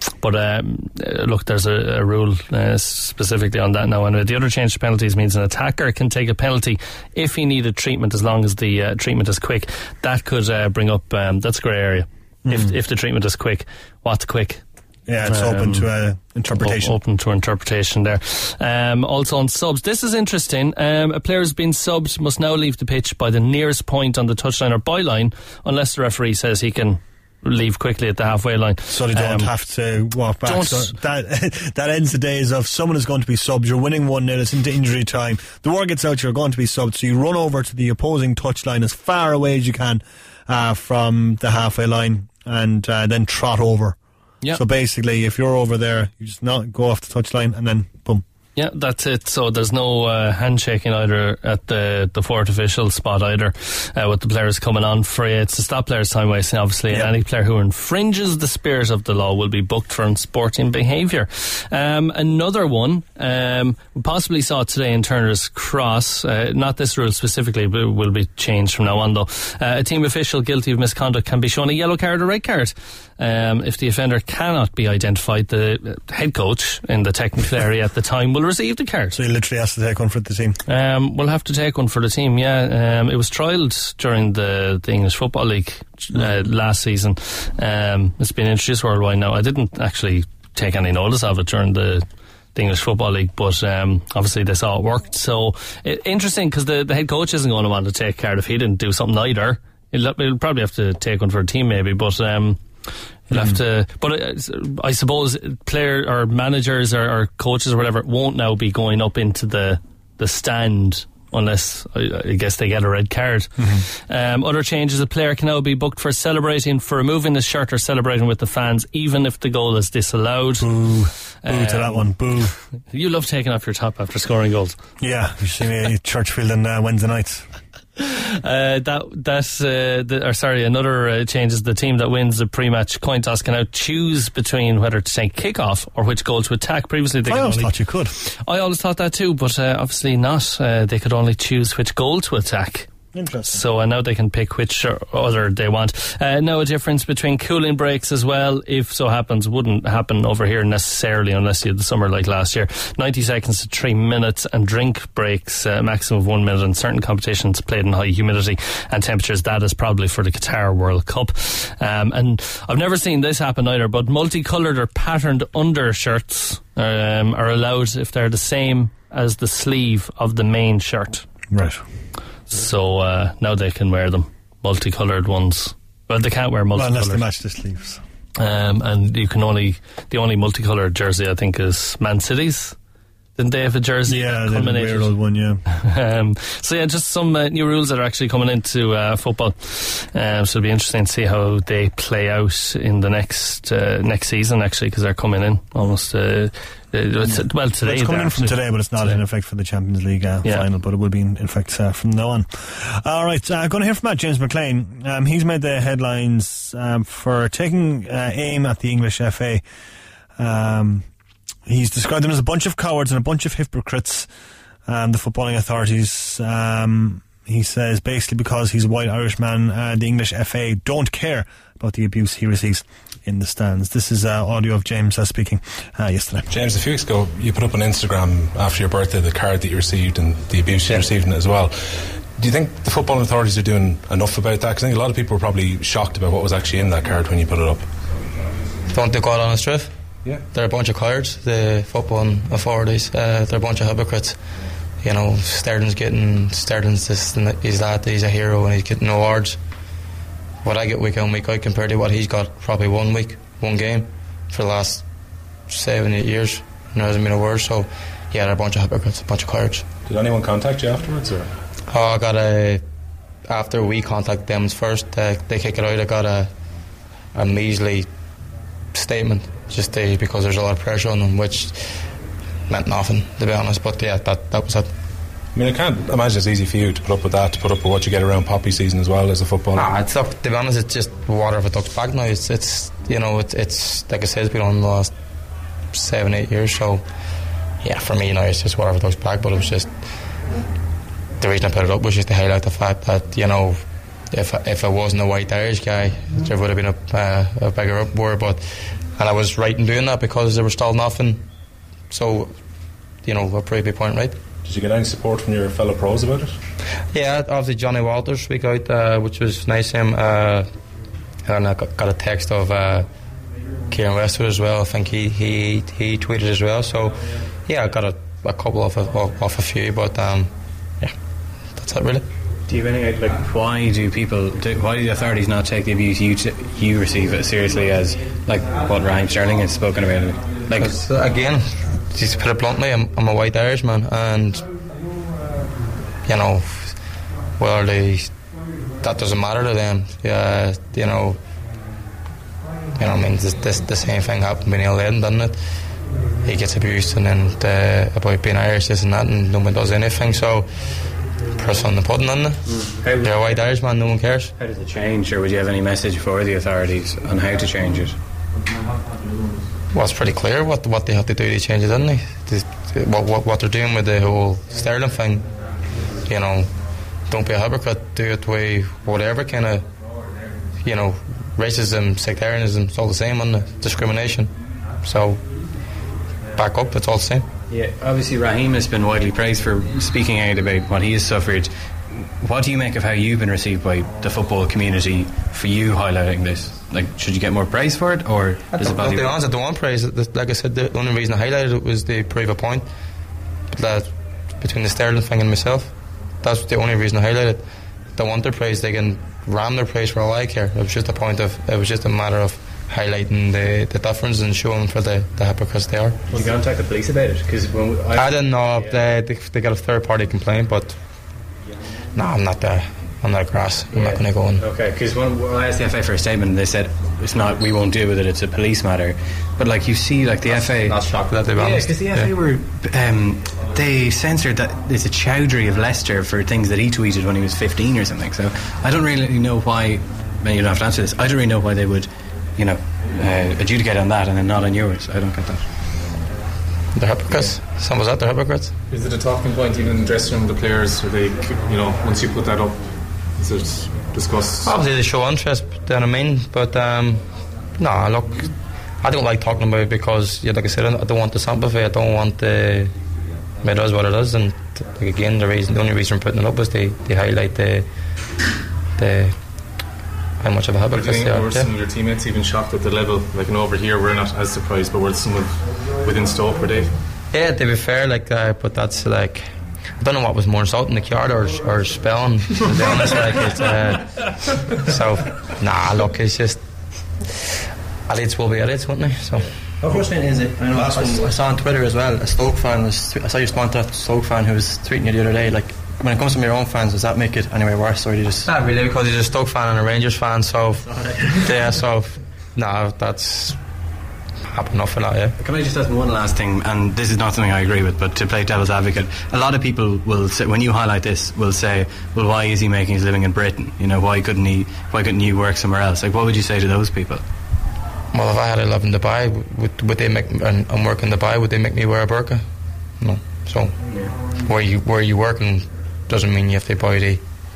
But look, there's a rule specifically on that now. And the other change to penalties means an attacker can take a penalty if he needed treatment, as long as the treatment is quick. That could bring up, that's a grey area. If the treatment is quick, what's quick? Yeah, it's open to interpretation. Open to interpretation there. Also on subs, this is interesting. A player who's been subbed must now leave the pitch by the nearest point on the touchline or byline, unless the referee says he can leave quickly at the halfway line. So they don't have to walk back. So that ends the days of someone is going to be subbed. You're winning 1-0. It's into injury time. The word gets out you're going to be subbed. So you run over to the opposing touchline as far away as you can from the halfway line, and then trot over. Yep. So basically, if you're over there, you just not go off the touchline and then boom. Yeah, that's it. So there's no handshaking either at the fourth official spot either, with the players coming on for you. It's to stop players time wasting, obviously, and any player who infringes the spirit of the law will be booked for unsporting behaviour. Another one, we possibly saw it today in Turner's Cross, not this rule specifically, but it will be changed from now on though. A team official guilty of misconduct can be shown a yellow card or red card. If the offender cannot be identified, the head coach in the technical area at the time will receive the card. So he literally has to take one for the team. We'll have to take one for the team, yeah. It was trialled during the English Football League last season. It's been introduced worldwide now. I didn't actually take any notice of it during the English Football League, but obviously they saw it worked. So interesting, because the head coach isn't going to want to take a card if he didn't do something either. He'll probably have to take one for a team maybe, but you'll have to. But I suppose player or managers or coaches or whatever won't now be going up into the stand unless I guess they get a red card. Other changes: a player can now be booked for removing the shirt or celebrating with the fans, even if the goal is disallowed. Boo to that one. Boo. You love taking off your top after scoring goals. Yeah, you see me at Churchfield on Wednesday nights. Another change is the team that wins the pre-match coin toss can now choose between whether to take kick-off or which goal to attack. Previously, I always thought you could. I always thought that too, but obviously not. They could only choose which goal to attack. Interesting. So now they can pick which other they want. Now a difference between cooling breaks as well, if so happens, wouldn't happen over here necessarily unless you had the summer like last year. 90 seconds to 3 minutes, and drink breaks maximum of 1 minute in certain competitions played in high humidity and temperatures. That is probably for the Qatar World Cup. And I've never seen this happen either, but multicoloured or patterned undershirts are allowed if they're the same as the sleeve of the main shirt. Right. So now they can wear them, multicoloured ones. Well, they can't wear multicoloured. Unless they match the sleeves. And the only multicoloured jersey I think is Man City's. Didn't they have a jersey? Yeah, they have a weird old one, yeah. So yeah, just some new rules that are actually coming into football. So it'll be interesting to see how they play out in the next season, actually, because they're coming in almost. Today. It's coming in from today, but it's not in effect for the Champions League final, but it will be in effect from now on. Alright, going to hear from James McLean. He's made the headlines for taking aim at the English FA. He's described them as a bunch of cowards and a bunch of hypocrites, the footballing authorities. He says basically because he's a white Irishman, the English FA don't care about the abuse he receives in the stands. This is audio of James speaking yesterday. James, a few weeks ago you put up on Instagram after your birthday the card that you received and the abuse you received in it as well. Do you think the footballing authorities are doing enough about that? Because I think a lot of people were probably shocked about what was actually in that card when you put it up. Don't they call honest truth? Yeah. They're a bunch of cowards, the football authorities. They're a bunch of hypocrites. You know, Sterling's this and he's that, he's a hero and he's getting awards. What I get week on week out compared to what he's got probably one game for the last 7-8 years. And there hasn't been a word. So yeah, they're a bunch of hypocrites, a bunch of cowards. Did anyone contact you afterwards? Or? I got after we contacted them first, they kick it out. I got a measly statement just because there's a lot of pressure on them, which meant nothing, to be honest. But yeah, that was it. I mean, I can't imagine it's easy for you to put up with that, to put up with what you get around poppy season as well as a footballer. It's to be honest, it's just water off a duck's back now. It's like I said, it's been on the last 7-8 years. So yeah, for me now it's just water off a duck's back. But it was just the reason I put it up was just to highlight the fact that, you know, if I wasn't a white Irish guy, there would have been a bigger uproar. And I was right in doing that because they were still nothing. So, you know, a pretty big point, right? Did you get any support from your fellow pros about it? Yeah, obviously Johnny Walters speak out, which was nice of him. And I got a text of Kieran Westwood as well. I think he tweeted as well. So yeah, I got a couple off a few, but yeah, that's it really. Do you have any why do the authorities not take the abuse you receive it seriously as like what Raheem Sterling has spoken about? Like again, just to put it bluntly, I'm a white Irishman, and you know, well, that doesn't matter to them. Yeah, you know, I mean, the same thing happened with Neil Lennon, doesn't it? He gets abused, and then about being Irish, this and that, and no one does anything. So. Press on the pudding, isn't it? You're a white Irishman, no one cares. How does it change, or would you have any message for the authorities on how to change it? Well, it's pretty clear what they have to do to change it, isn't it? What they're doing with the whole Sterling thing, you know, don't be a hypocrite, do it with whatever kind of, you know, racism, sectarianism, it's all the same, isn't it? Discrimination. So, back up, it's all the same. Yeah, obviously Raheem has been widely praised for speaking out about what he has suffered. What do you make of how you've been received by the football community for you highlighting this? Like, should you get more praise for it, or does it bother you? To be honest, I don't want praise. Like I said, the only reason I highlighted it was to prove a point. That between the Sterling thing and myself, that's the only reason I highlighted it. They want their praise, they can ram their praise for all I care. It was just a matter of highlighting the difference and showing for the hypocrites they are. Did you contact the police about it? Because I didn't know if they got a third party complaint, but no, I'm not there. I'm not grass. I'm not going to go in. Okay, because when I asked the FA for a statement, they said it's not. We won't deal with it. It's a police matter. But like you see, like the FA. Not shocked with that, to be honest. Because the FA were they censored that there's a Chowdhury of Leicester for things that he tweeted when he was 15 or something. So I don't really know why. And you don't have to answer this. I don't really know why they would, adjudicate on that and then not on yours. I don't get that. They're hypocrites. Some was that they're hypocrites. Is it a talking point even in the dressing room? The players, are they, once you put that up, is it discussed? Obviously they show interest, then I mean, but no, look, I don't like talking about it because, like I said, I don't want the sympathy. I don't want the. It is what it is, and like again, the only reason I'm putting it up is they highlight the how much of a hypocrite they are. Were some of your teammates even shocked at the level? Like, over here, we're not as surprised, but were some within Stoke, were they? Yeah, to be fair, but that's like. I don't know what was more insulting, the card or spelling, to be honest. Look, it's just elites will be elites, won't they? So how frustrating is it? I saw on Twitter as well, a Stoke fan I saw you respond to a Stoke fan who was tweeting you the other day, like, when it comes to your own fans, does that make it any way worse, or do you just... Not really, because he's a Stoke fan and a Rangers fan, so that's happened enough for that, yeah. Can I just ask one last thing, and this is not something I agree with, but to play devil's advocate, a lot of people will say, when you highlight this, will say, well, why is he making his living in Britain? Why couldn't he work somewhere else? Like, what would you say to those people? Well, if I had to live in Dubai, would they make and work in Dubai, would they make me wear a burqa? No. So where you working doesn't mean you have to buy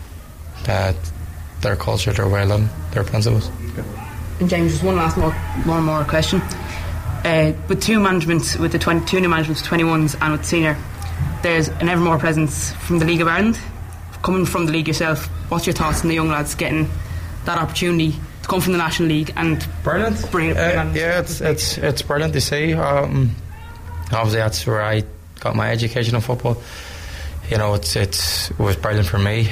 their culture, their way of living, their principles. And James, just one more question. With two managements, with the two new managements, 21s and with senior, there's an ever more presence from the League of Ireland. Coming from the league yourself, what's your thoughts on the young lads getting that opportunity to come from the National League and brilliant? It's brilliant to see. Obviously, that's where I got my education in football. It was brilliant for me.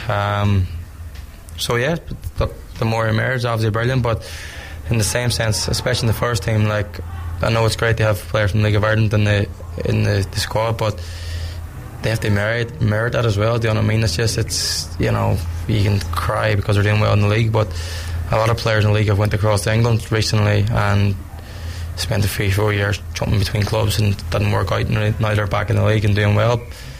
The more emerged, obviously brilliant, but in the same sense, especially in the first team, like, I know it's great to have players from the League of Ireland in the squad, but they have to merit that as well. Do you know what I mean? You can cry because they're doing well in the league, but a lot of players in the league have went across to England recently and spent 3-4 years jumping between clubs and it didn't work out, and now they're back in the league and doing well.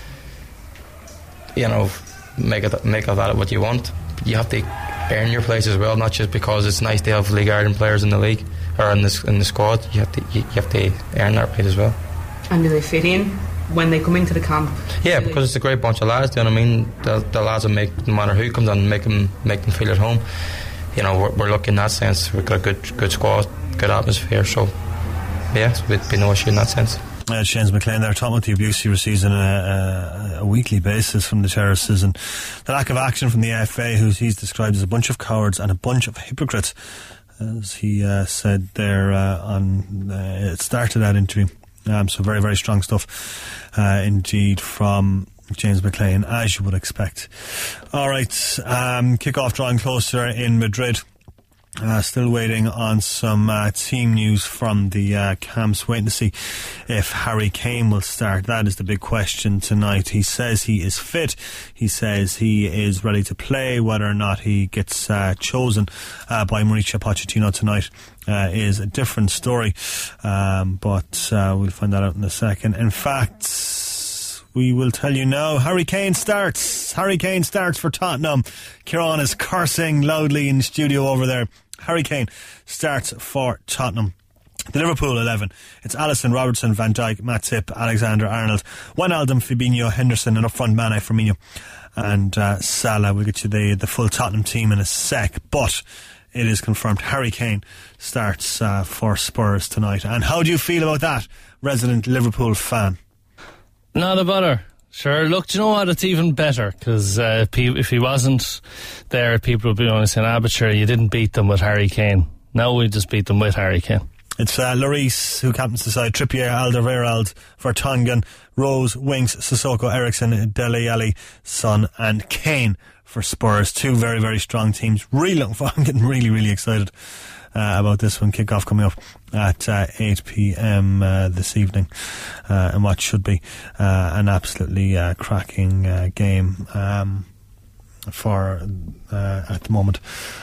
Make of that what you want. You have to earn your place as well, not just because it's nice to have League of Ireland players in the league or in the squad. You have to earn that right as well. And do they fit in when they come into the camp? Yeah, because it's a great bunch of lads. Do you know what I mean? The lads will make, no matter who comes on, make them feel at home. We're lucky in that sense. We've got a good squad, good atmosphere. So yeah, there'd be no issue in that sense. James McLean there talking about the abuse he receives on a weekly basis from the terraces and the lack of action from the FA, who he's described as a bunch of cowards and a bunch of hypocrites, as he said there it started that interview. So very, very strong stuff indeed from James McLean, as you would expect. Alright, kick-off drawing closer in Madrid. Still waiting on some team news from the camps, waiting to see if Harry Kane will start. That is the big question tonight. He says he is fit. He says he is ready to play. Whether or not he gets chosen by Mauricio Pochettino tonight is a different story, but we'll find that out in a second. In fact, we will tell you now. Harry Kane starts. Harry Kane starts for Tottenham. Kieran is cursing loudly in the studio over there. Harry Kane starts for Tottenham. The Liverpool 11. It's Alisson, Robertson, Van Dijk, Matip, Alexander-Arnold, Wijnaldum, Fabinho, Henderson, and up front Mane, Firmino, and Salah. We'll get you the full Tottenham team in a sec, but it is confirmed Harry Kane starts for Spurs tonight. And how do you feel about that, resident Liverpool fan? Not a bother. Sure, look, do you know what? It's even better because if he wasn't there, people would be only saying, but sure, you didn't beat them with Harry Kane. Now we just beat them with Harry Kane. It's Lloris who captains the side, Trippier, Alderweireld, Vertonghen, Rose, Winks, Sissoko, Ericsson, Dele Alli, Son and Kane for Spurs. Two very, very strong teams. I'm getting really, really excited about this one. Kick-off coming up at 8 p.m. this evening, and what should be an absolutely cracking game. for at the moment.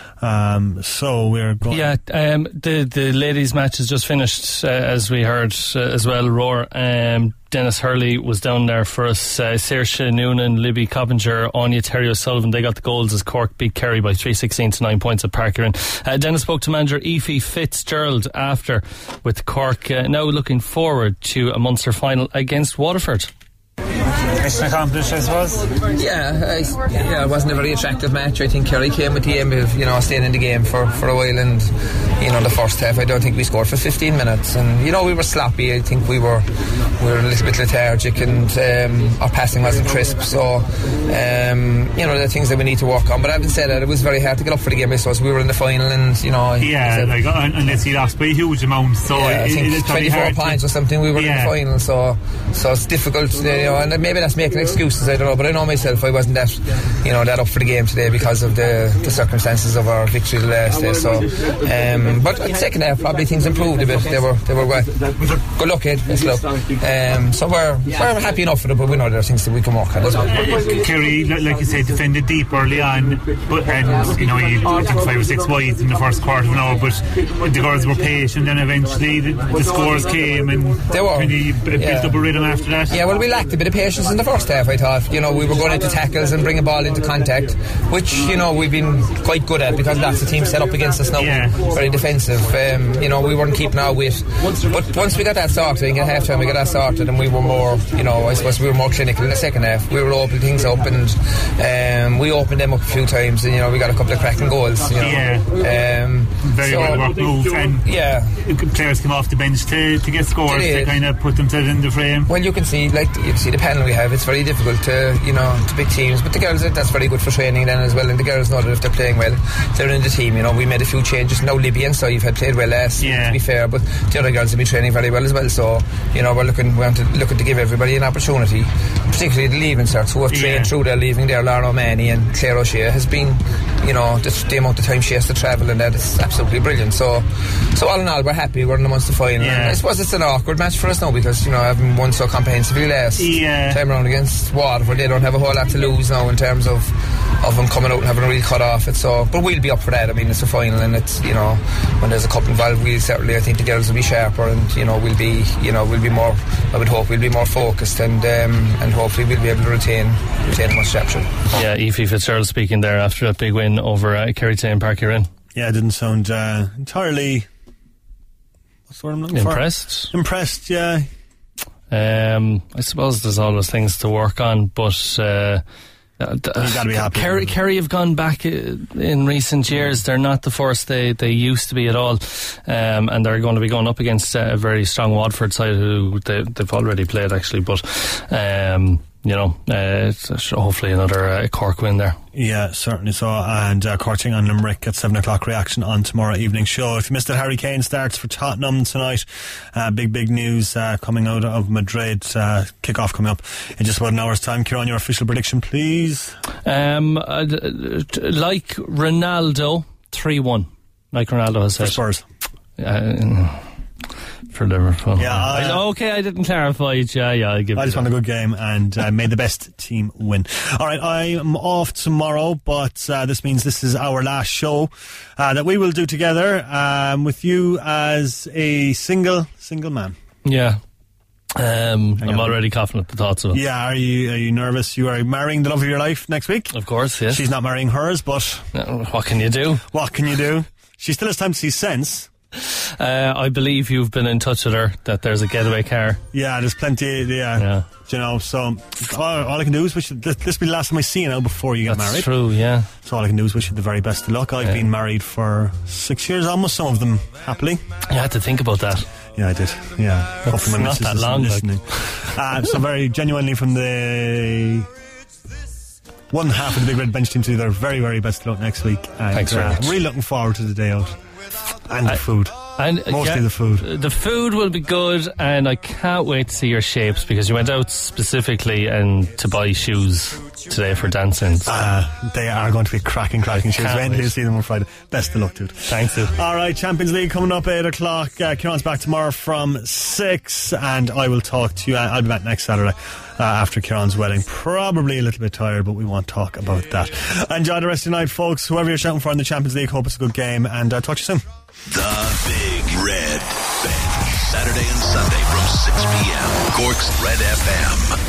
So we're going. Yeah, the ladies' match has just finished, as we heard as well. Roar. Dennis Hurley was down there for us. Saoirse Noonan, Libby Coppinger, Anya Terry O'Sullivan. They got the goals as Cork beat Kerry by 3-16 to 9 points at Parker. Dennis spoke to manager Aoife Fitzgerald after with Cork. Now looking forward to a Munster final against Waterford. Mission accomplished, I suppose. Yeah, it wasn't a very attractive match. I think Kerry came with the aim of staying in the game for a while, and the first half I don't think we scored for 15 minutes, and we were sloppy. I think we were a little bit lethargic, and our passing wasn't crisp. So there are things that we need to work on. But having said that, it was very hard to get up for the game. I suppose we were in the final, and unless you lost by a huge amount, so I think it's 24 points or something. We were in the final, so it's difficult. And maybe that's making excuses, I don't know, but I know myself I wasn't that up for the game today because of the circumstances of our victory the last day. So but in the second half probably things improved a bit. They were good luck, Ed. Best luck. So we're happy enough with it, but we know there are things that we can work on as well. Kerry, like you said, defended deep early on, and I think 5 or 6 wides in the first quarter of an hour, but the girls were patient, and eventually the scores came, and they were built up a rhythm after that. Yeah, well, we lacked a bit of patience in the first half. I thought, we were going into tackles and bring a ball into contact, which we've been quite good at because lots of teams set up against us now, very defensive. We weren't keeping our weight, but once we got that sorted, I think at half time we got that sorted, and we were more, I suppose we were more clinical in the second half. We were opening things up, and we opened them up a few times, and we got a couple of cracking goals. Very well worked move, and players came off the bench to get scores to kind of put themselves in the frame. Well, you can see the panel we have. It's very difficult to beat teams, but the girls, that's very good for training then as well, and the girls know that if they're playing well, they're in the team. We made a few changes. Now Libby and Saif had played well last year, to be fair, but the other girls have been training very well as well. So we want to give everybody an opportunity, particularly the leaving certs who have trained through their leaving there. Laura O'Mahony and Claire O'Shea has been, the amount of time she has to travel, and that is absolutely brilliant. So all in all, we're happy. We're in the Munster final. And I suppose it's an awkward match for us now because having won so comprehensively last time around against Waterford, they don't have a whole lot to lose now in terms of them coming out and having a real cut off it. So, but we'll be up for that. I mean, it's a final, and it's when there's a cup involved, I think the girls will be sharper, and we'll be more. I would hope we'll be more focused, and hopefully we'll be able to retain much capture. Yeah, Aoife Fitzgerald speaking there after that big win over Kerry Town Park Rin. Yeah, it didn't sound entirely. What's the word I'm looking for? Impressed, yeah. I suppose there's always things to work on, but you got to be happy. Kerry have gone back in recent years. They're not the force they used to be at all, and they're going to be going up against a very strong Watford side who they've already played actually, but it's hopefully another Cork win there. Yeah, certainly so. And Cork and Limerick at 7 o'clock reaction on tomorrow evening show. If you missed it, Harry Kane starts for Tottenham tonight. Big news coming out of Madrid. Kick-off coming up in just about an hour's time. Kieran, your official prediction, please. Like Ronaldo, 3-1. Like Ronaldo has said. For Spurs. For Liverpool. Yeah, I didn't clarify it. Yeah, I just want a good game, and may the best team win. Alright, I'm off tomorrow, but this means this is our last show that we will do together with you as a single man. Yeah. I'm already coughing at the thoughts of it. Yeah, are you nervous? You are marrying the love of your life next week? Of course, yes. She's not marrying hers, but what can you do? She still has time to see sense. I believe you've been in touch with her that there's a getaway car. Yeah, there's plenty. Yeah. So all I can do is wish you, this will be the last time I see you now before you get married. That's true, yeah. So all I can do is wish you the very best of luck. I've been married for 6 years almost, some of them happily. You had to think about that. Yeah, I did. Yeah. Hopefully my missus isn't listening. So very genuinely from the one half of the Big Red Bench team to the very, very best of luck next week. And, thanks very much. Really looking forward to the day out. And the food. And Mostly the food. The food will be good, and I can't wait to see your shapes, because you went out specifically and to buy shoes today for dancing. So. They are going to be cracking shoes. When do you see them on Friday? Best of luck, dude. Thanks, dude. Alright, Champions League coming up 8 o'clock. Kieran's back tomorrow from 6, and I will talk to you. I'll be back next Saturday after Kieran's wedding. Probably a little bit tired, but we won't talk about that. Enjoy the rest of the night, folks. Whoever you're shouting for in the Champions League, hope it's a good game, and talk to you soon. The Big Red Bench. Saturday and Sunday from 6 p.m. Cork's Red FM.